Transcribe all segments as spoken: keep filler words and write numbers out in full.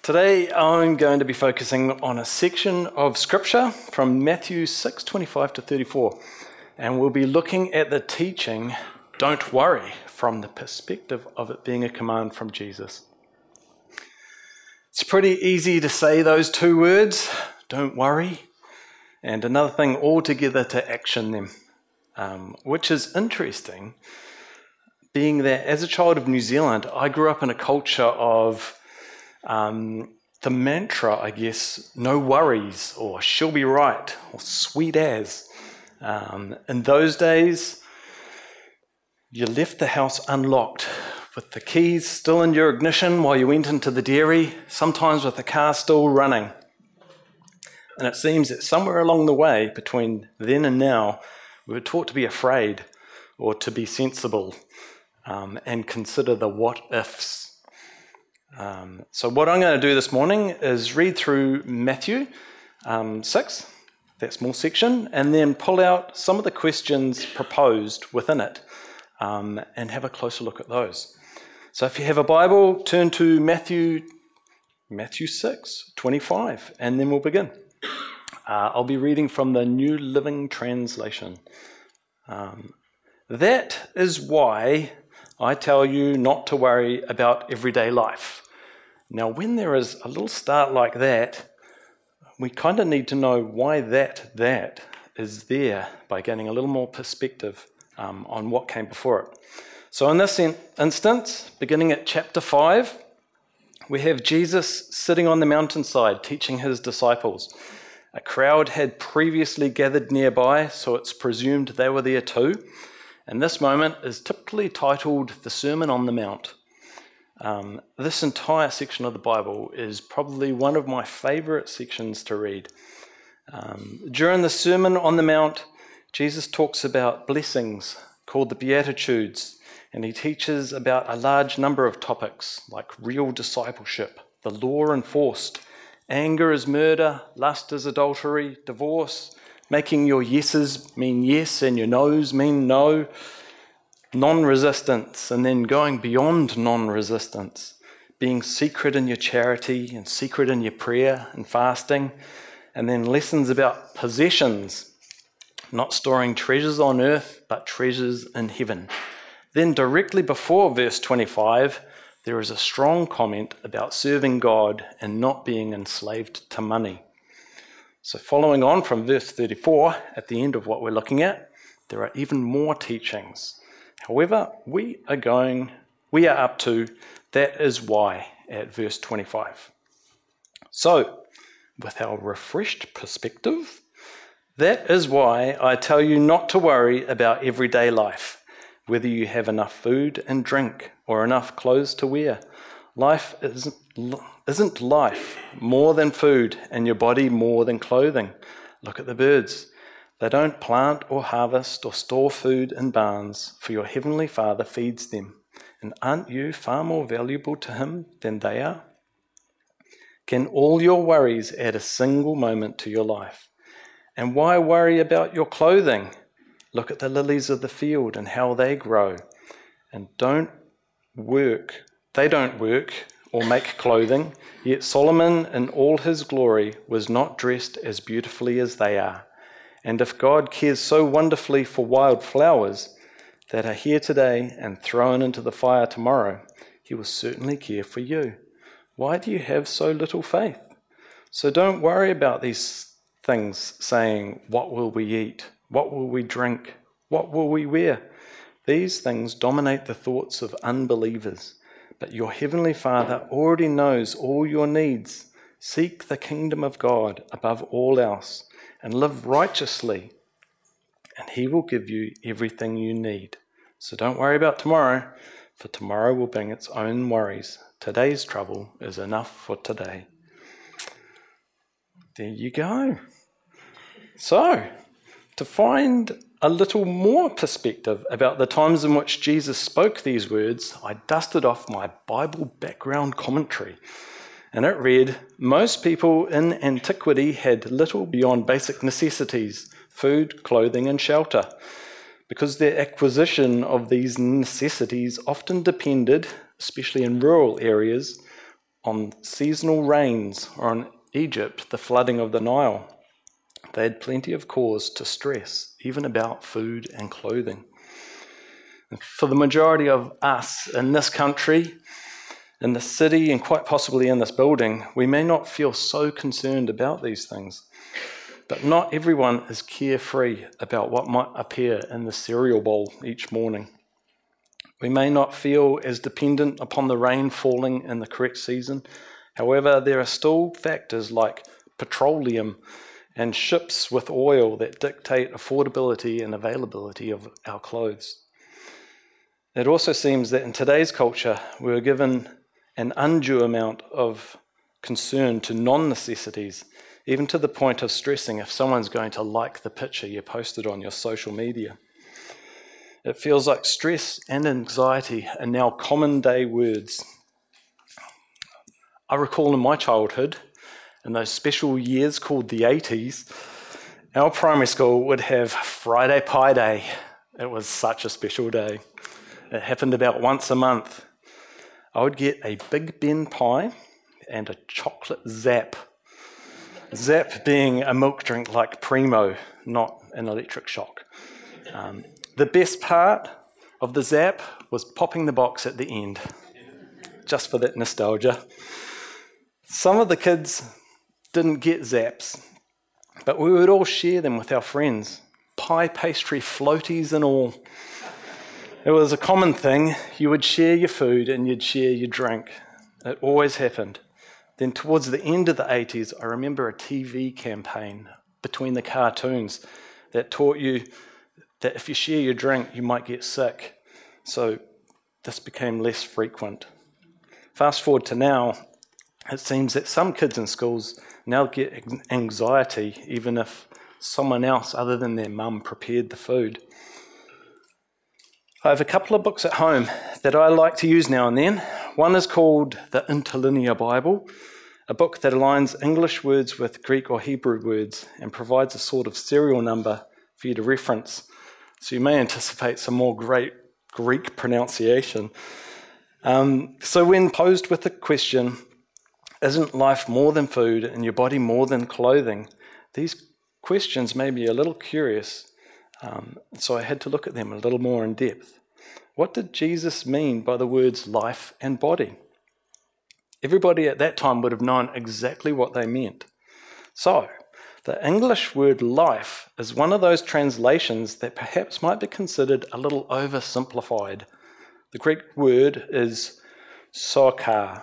Today I'm going to be focusing on a section of scripture from Matthew six twenty-five to thirty-four, and we'll be looking at the teaching, don't worry, from the perspective of it being a command from Jesus. It's pretty easy to say those two words, don't worry, and another thing altogether to action them, um, which is interesting, being that as a child of New Zealand, I grew up in a culture of Um, the mantra, I guess, no worries, or she'll be right, or sweet as. Um, in those days, you left the house unlocked with the keys still in your ignition while you went into the dairy, sometimes with the car still running. And it seems that somewhere along the way, between then and now, we were taught to be afraid or to be sensible um, and consider the what-ifs. Um, so what I'm going to do this morning is read through Matthew um, six, that small section, and then pull out some of the questions proposed within it um, and have a closer look at those. So if you have a Bible, turn to Matthew Matthew six twenty-five, and then we'll begin. Uh, I'll be reading from the New Living Translation. Um, that is why I tell you not to worry about everyday life. Now, when there is a little start like that, we kind of need to know why that that is there by getting a little more perspective um, on what came before it. So in this in- instance, beginning at chapter five, we have Jesus sitting on the mountainside teaching his disciples. A crowd had previously gathered nearby, so it's presumed they were there too. And this moment is typically titled the Sermon on the Mount. Um, this entire section of the Bible is probably one of my favourite sections to read. Um, during the Sermon on the Mount, Jesus talks about blessings called the Beatitudes, and he teaches about a large number of topics like real discipleship, the law enforced, anger is murder, lust is adultery, divorce, making your yeses mean yes and your nos mean no, non-resistance, and then going beyond non-resistance, being secret in your charity and secret in your prayer and fasting, and then lessons about possessions, not storing treasures on earth, but treasures in heaven. Then directly before verse twenty-five, there is a strong comment about serving God and not being enslaved to money. So following on from verse thirty-four, at the end of what we're looking at, there are even more teachings. However, we are going, we are up to, that is why, at verse twenty-five. So, with our refreshed perspective, that is why I tell you not to worry about everyday life, whether you have enough food and drink or enough clothes to wear. Life isn't, isn't life more than food and your body more than clothing? Look at the birds. They don't plant or harvest or store food in barns, for your heavenly Father feeds them. And aren't you far more valuable to him than they are? Can all your worries add a single moment to your life? And why worry about your clothing? Look at the lilies of the field and how they grow. And don't work, they don't work or make clothing, yet Solomon in all his glory was not dressed as beautifully as they are. And if God cares so wonderfully for wild flowers that are here today and thrown into the fire tomorrow, he will certainly care for you. Why do you have so little faith? So don't worry about these things, saying, what will we eat? What will we drink? What will we wear? These things dominate the thoughts of unbelievers, but your heavenly Father already knows all your needs. Seek the kingdom of God above all else, and live righteously, and he will give you everything you need. So don't worry about tomorrow, for tomorrow will bring its own worries. Today's trouble is enough for today. There you go. So, to find a little more perspective about the times in which Jesus spoke these words, I dusted off my Bible background commentary. And it read, most people in antiquity had little beyond basic necessities, food, clothing, and shelter, because their acquisition of these necessities often depended, especially in rural areas, on seasonal rains or on Egypt, the flooding of the Nile. They had plenty of cause to stress, even about food and clothing. And for the majority of us in this country, in the city, and quite possibly in this building, we may not feel so concerned about these things. But not everyone is carefree about what might appear in the cereal bowl each morning. We may not feel as dependent upon the rain falling in the correct season. However, there are still factors like petroleum and ships with oil that dictate affordability and availability of our clothes. It also seems that in today's culture, we're given an undue amount of concern to non-necessities, even to the point of stressing if someone's going to like the picture you posted on your social media. It feels like stress and anxiety are now common day words. I recall in my childhood, in those special years called the eighties, our primary school would have Friday Pie Day. It was such a special day. It happened about once a month. I would get a Big Ben pie and a chocolate Zap. Zap being a milk drink like Primo, not an electric shock. Um, the best part of the Zap was popping the box at the end, just for that nostalgia. Some of the kids didn't get Zaps, but we would all share them with our friends, pie pastry floaties and all. It was a common thing. You would share your food and you'd share your drink. It always happened. Then towards the end of the eighties, I remember a T V campaign between the cartoons that taught you that if you share your drink, you might get sick. So this became less frequent. Fast forward to now, it seems that some kids in schools now get anxiety even if someone else other than their mum prepared the food. I have a couple of books at home that I like to use now and then. One is called the Interlinear Bible, a book that aligns English words with Greek or Hebrew words and provides a sort of serial number for you to reference. So you may anticipate some more great Greek pronunciation. Um, so when posed with the question, isn't life more than food and your body more than clothing? These questions made me a little curious, um, so I had to look at them a little more in depth. What did Jesus mean by the words life and body? Everybody at that time would have known exactly what they meant. So, the English word life is one of those translations that perhaps might be considered a little oversimplified. The Greek word is sokar.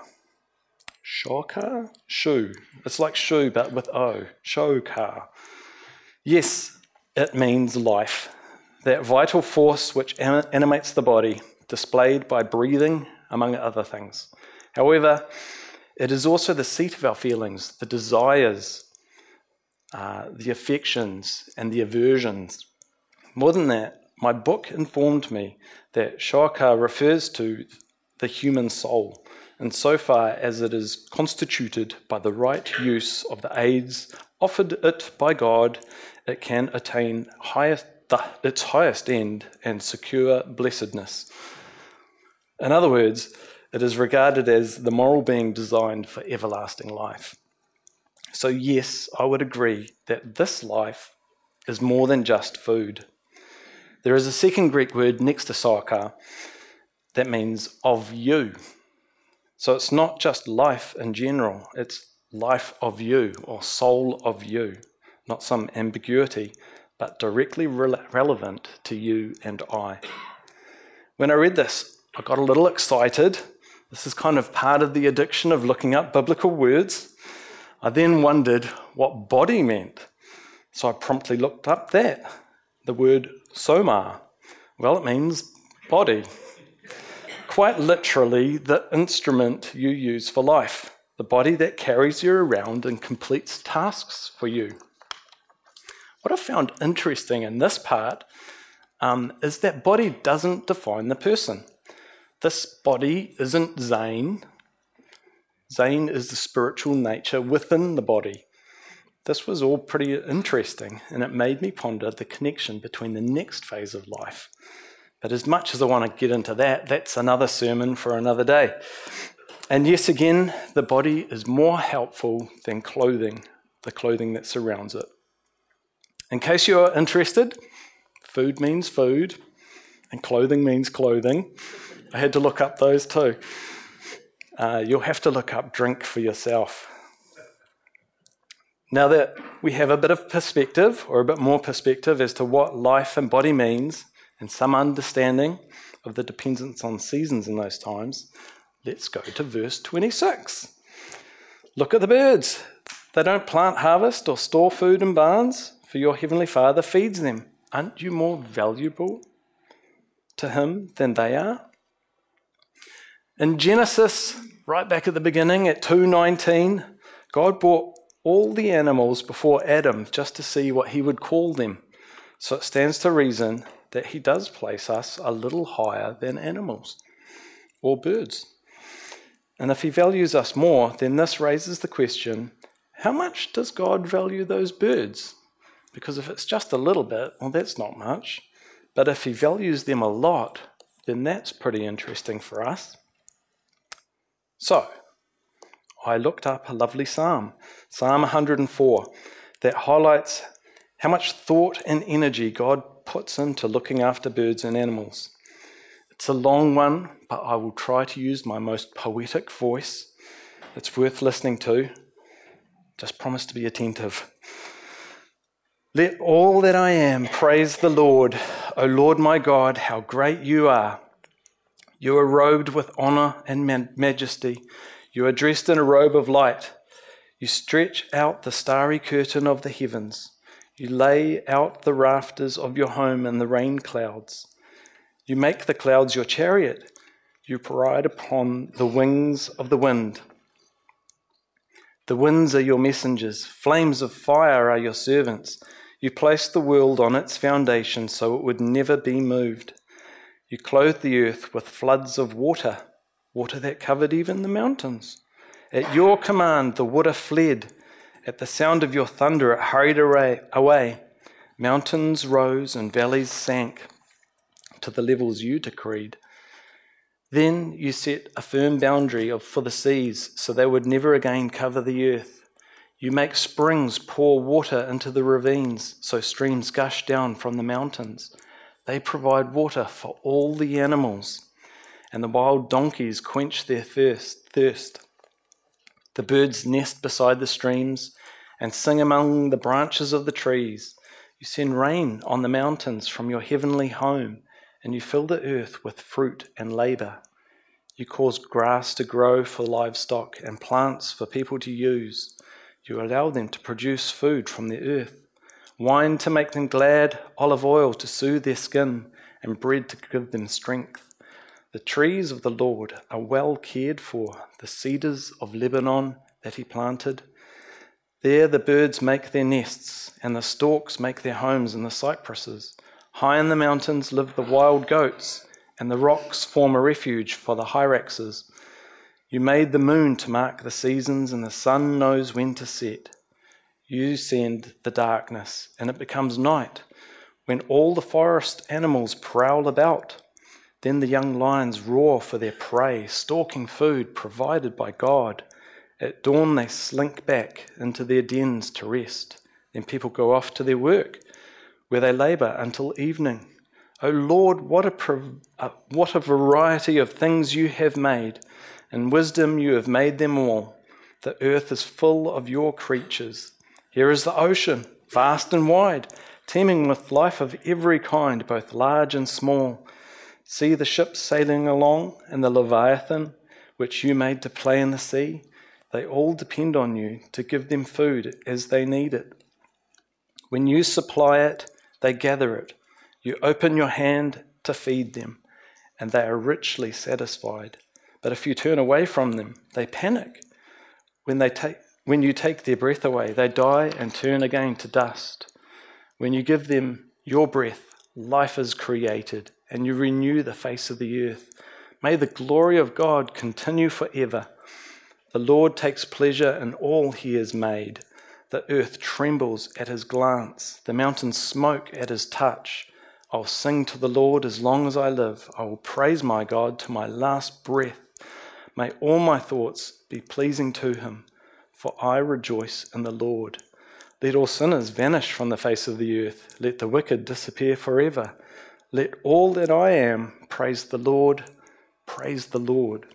Shokar? Shu. It's like shu, but with O. Shokar. Yes, it means life. That vital force which animates the body, displayed by breathing, among other things. However, it is also the seat of our feelings, the desires, uh, the affections, and the aversions. More than that, my book informed me that Shokar refers to the human soul, insofar as it is constituted by the right use of the aids offered it by God, it can attain highest, the, its highest end and secure blessedness. In other words, it is regarded as the moral being designed for everlasting life. So yes, I would agree that this life is more than just food. There is a second Greek word next to sokar that means of you. So it's not just life in general, it's life of you or soul of you, not some ambiguity, but directly re- relevant to you and I. When I read this, I got a little excited. This is kind of part of the addiction of looking up biblical words. I then wondered what body meant. So I promptly looked up that, the word soma. Well, it means body. Quite literally, the instrument you use for life, the body that carries you around and completes tasks for you. What I found interesting in this part um, is that body doesn't define the person. This body isn't Zane. Zane is the spiritual nature within the body. This was all pretty interesting, and it made me ponder the connection between the next phase of life. But as much as I want to get into that, that's another sermon for another day. And yes, again, the body is more helpful than clothing, the clothing that surrounds it. In case you're interested, food means food, and clothing means clothing. I had to look up those too. Uh, you'll have to look up drink for yourself. Now that we have a bit of perspective, or a bit more perspective, as to what life and body means, and some understanding of the dependence on seasons in those times, let's go to verse twenty-six. Look at the birds. They don't plant, harvest, or store food in barns, for your heavenly Father feeds them. Aren't you more valuable to him than they are? In Genesis, right back at the beginning, at two nineteen, God brought all the animals before Adam just to see what he would call them. So it stands to reason that he does place us a little higher than animals or birds. And if he values us more, then this raises the question, how much does God value those birds? Because if it's just a little bit, well, that's not much. But if he values them a lot, then that's pretty interesting for us. So, I looked up a lovely psalm, Psalm one hundred four, that highlights how much thought and energy God puts into looking after birds and animals. It's a long one, but I will try to use my most poetic voice. It's worth listening to. Just promise to be attentive. Let all that I am praise the Lord. O Lord my God, how great you are. You are robed with honour and majesty. You are dressed in a robe of light. You stretch out the starry curtain of the heavens. You lay out the rafters of your home in the rain clouds. You make the clouds your chariot. You ride upon the wings of the wind. The winds are your messengers. Flames of fire are your servants. You placed the world on its foundation so it would never be moved. You clothed the earth with floods of water, water that covered even the mountains. At your command, the water fled. At the sound of your thunder, it hurried away. Mountains rose and valleys sank to the levels you decreed. Then you set a firm boundary of, for the seas, so they would never again cover the earth. You make springs pour water into the ravines, so streams gush down from the mountains. They provide water for all the animals, and the wild donkeys quench their thirst. thirst. The birds nest beside the streams and sing among the branches of the trees. You send rain on the mountains from your heavenly home, and you fill the earth with fruit and labour. You cause grass to grow for livestock and plants for people to use. You allow them to produce food from the earth, wine to make them glad, olive oil to soothe their skin, and bread to give them strength. The trees of the Lord are well cared for, the cedars of Lebanon that he planted. There the birds make their nests, and the storks make their homes in the cypresses. High in the mountains live the wild goats, and the rocks form a refuge for the hyraxes. You made the moon to mark the seasons, and the sun knows when to set. You send the darkness, and it becomes night, when all the forest animals prowl about. Then the young lions roar for their prey, stalking food provided by God. At dawn they slink back into their dens to rest. Then people go off to their work, where they labour until evening. O Lord, what a, prov- uh, what a variety of things you have made. In wisdom you have made them all. The earth is full of your creatures. Here is the ocean, vast and wide, teeming with life of every kind, both large and small. See the ships sailing along, and the Leviathan, which you made to play in the sea. They all depend on you to give them food as they need it. When you supply it, they gather it. You open your hand to feed them, and they are richly satisfied. But if you turn away from them, they panic. When they take, when you take their breath away, they die and turn again to dust. When you give them your breath, life is created, and you renew the face of the earth. May the glory of God continue forever. The Lord takes pleasure in all he has made. The earth trembles at his glance. The mountains smoke at his touch. I'll sing to the Lord as long as I live. I will praise my God to my last breath. May all my thoughts be pleasing to him, for I rejoice in the Lord. Let all sinners vanish from the face of the earth. Let the wicked disappear forever. Let all that I am praise the Lord, praise the Lord.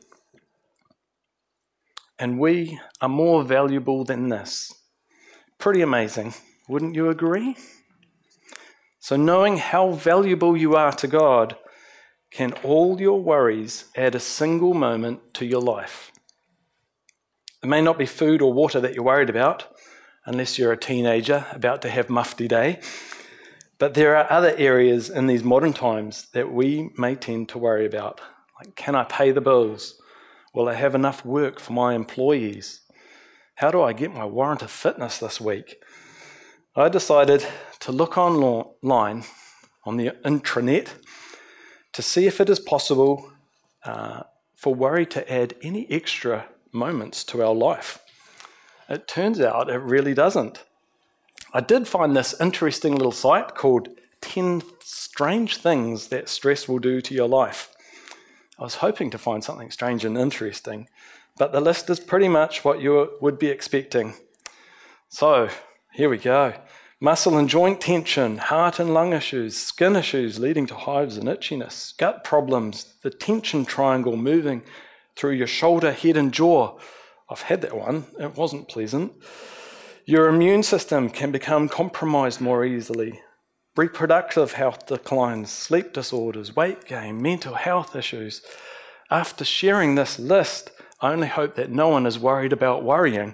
And we are more valuable than this. Pretty amazing, wouldn't you agree? So knowing how valuable you are to God, can all your worries add a single moment to your life? It may not be food or water that you're worried about, unless you're a teenager about to have mufti day. But there are other areas in these modern times that we may tend to worry about. Like, can I pay the bills? Will I have enough work for my employees? How do I get my warrant of fitness this week? I decided to look online on the intranet to see if it is possible uh, for worry to add any extra moments to our life. It turns out it really doesn't. I did find this interesting little site called ten Strange Things That Stress Will Do to Your Life. I was hoping to find something strange and interesting, but the list is pretty much what you would be expecting. So, here we go. Muscle and joint tension, heart and lung issues, skin issues leading to hives and itchiness, gut problems, the tension triangle moving through your shoulder, head and jaw. I've had that one. It wasn't pleasant. Your immune system can become compromised more easily. Reproductive health declines, sleep disorders, weight gain, mental health issues. After sharing this list, I only hope that no one is worried about worrying.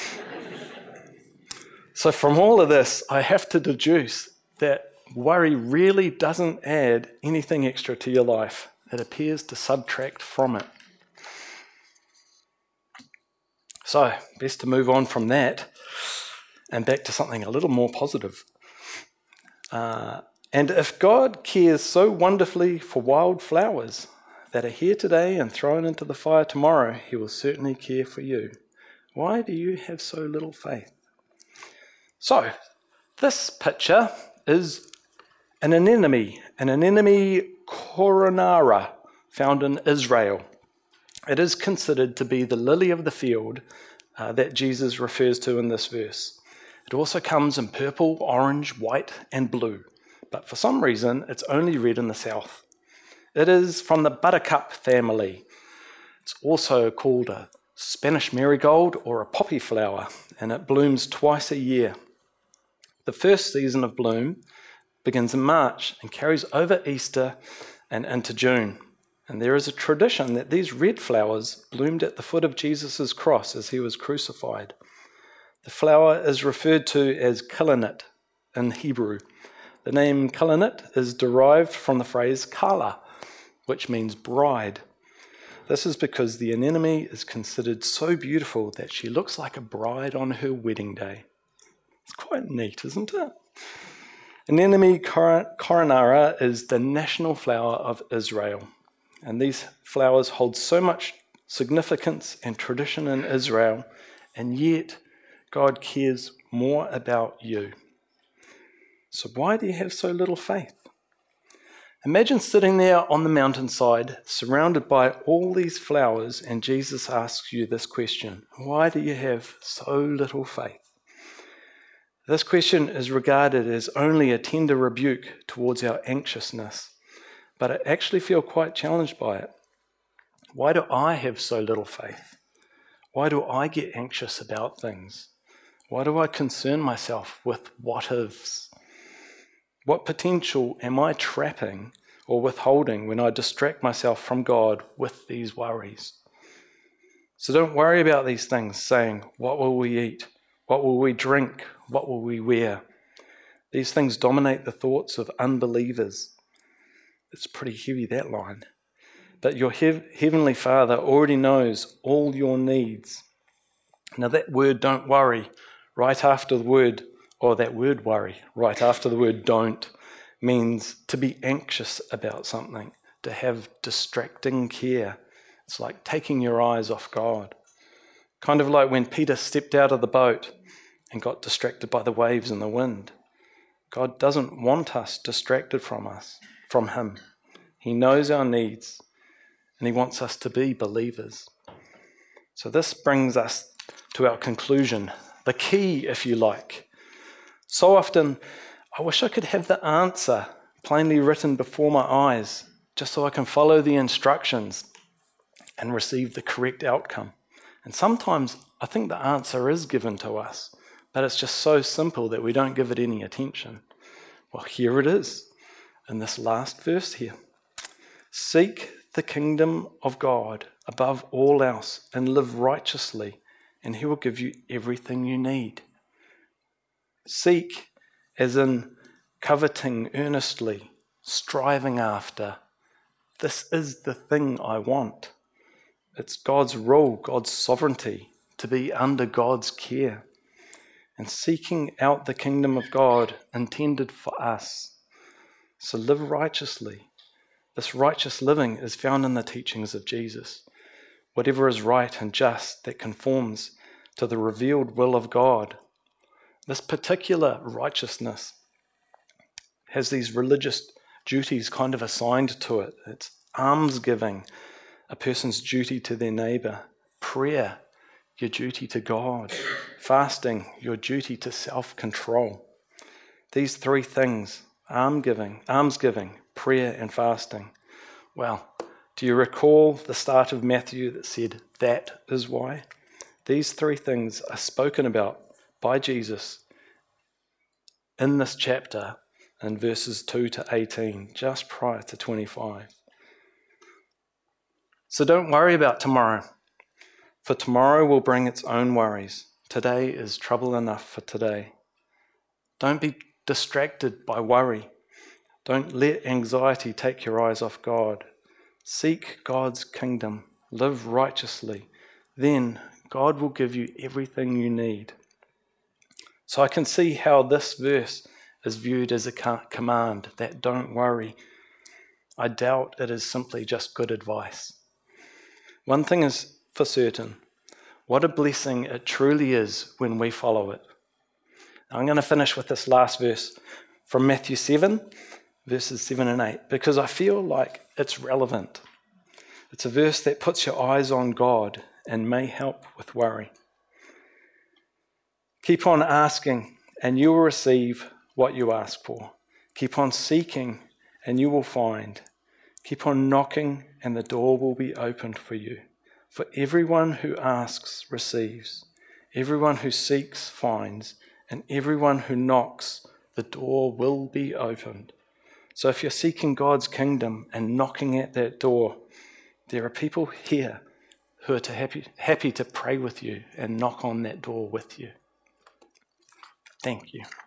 So from all of this, I have to deduce that worry really doesn't add anything extra to your life. It appears to subtract from it. So, best to move on from that and back to something a little more positive. Uh, and if God cares so wonderfully for wildflowers that are here today and thrown into the fire tomorrow, he will certainly care for you. Why do you have so little faith? So, this picture is an anemone, an anemone coronara found in Israel. It is considered to be the lily of the field uh, that Jesus refers to in this verse. It also comes in purple, orange, white, and blue, but for some reason it's only red in the south. It is from the buttercup family. It's also called a Spanish marigold or a poppy flower, and it blooms twice a year. The first season of bloom begins in March and carries over Easter and into June. And there is a tradition that these red flowers bloomed at the foot of Jesus' cross as he was crucified. The flower is referred to as kalanit in Hebrew. The name kalanit is derived from the phrase kala, which means bride. This is because the anemone is considered so beautiful that she looks like a bride on her wedding day. It's quite neat, isn't it? Anemone coronara is the national flower of Israel. And these flowers hold so much significance and tradition in Israel, and yet God cares more about you. So why do you have so little faith? Imagine sitting there on the mountainside, surrounded by all these flowers, and Jesus asks you this question: why do you have so little faith? This question is regarded as only a tender rebuke towards our anxiousness, but I actually feel quite challenged by it. Why do I have so little faith? Why do I get anxious about things? Why do I concern myself with what ifs? What potential am I trapping or withholding when I distract myself from God with these worries? So don't worry about these things, saying, what will we eat? What will we drink? What will we wear? These things dominate the thoughts of unbelievers. It's pretty heavy, that line. But your hev- Heavenly Father already knows all your needs. Now that word don't worry, right after the word, or that word worry, right after the word don't, means to be anxious about something, to have distracting care. It's like taking your eyes off God. Kind of like when Peter stepped out of the boat and got distracted by the waves and the wind. God doesn't want us distracted from us, from him. He knows our needs, and he wants us to be believers. So this brings us to our conclusion, the key, if you like. So often, I wish I could have the answer plainly written before my eyes, just so I can follow the instructions and receive the correct outcome. And sometimes I think the answer is given to us, but it's just so simple that we don't give it any attention. Well, here it is in this last verse here. Seek the kingdom of God above all else and live righteously, and he will give you everything you need. Seek as in coveting earnestly, striving after. This is the thing I want. It's God's rule, God's sovereignty, to be under God's care. And seeking out the kingdom of God intended for us. So live righteously. This righteous living is found in the teachings of Jesus. Whatever is right and just that conforms to the revealed will of God. This particular righteousness has these religious duties kind of assigned to it. It's almsgiving, a person's duty to their neighbour. Prayer, your duty to God. Fasting, your duty to self-control. These three things, almsgiving, almsgiving, prayer and fasting. Well, do you recall the start of Matthew that said, that is why? These three things are spoken about by Jesus in this chapter in verses two to eighteen, just prior to twenty-five. So don't worry about tomorrow, for tomorrow will bring its own worries. Today is trouble enough for today. Don't be distracted by worry. Don't let anxiety take your eyes off God. Seek God's kingdom. Live righteously. Then God will give you everything you need. So I can see how this verse is viewed as a command, that don't worry. I doubt it is simply just good advice. One thing is for certain, what a blessing it truly is when we follow it. I'm going to finish with this last verse from Matthew seven, verses seven and eight, because I feel like it's relevant. It's a verse that puts your eyes on God and may help with worry. Keep on asking, and you will receive what you ask for. Keep on seeking, and you will find. Keep on knocking, and the door will be opened for you. For everyone who asks receives. Everyone who seeks finds. And everyone who knocks, the door will be opened. So if you're seeking God's kingdom and knocking at that door, there are people here who are to happy, happy to pray with you and knock on that door with you. Thank you.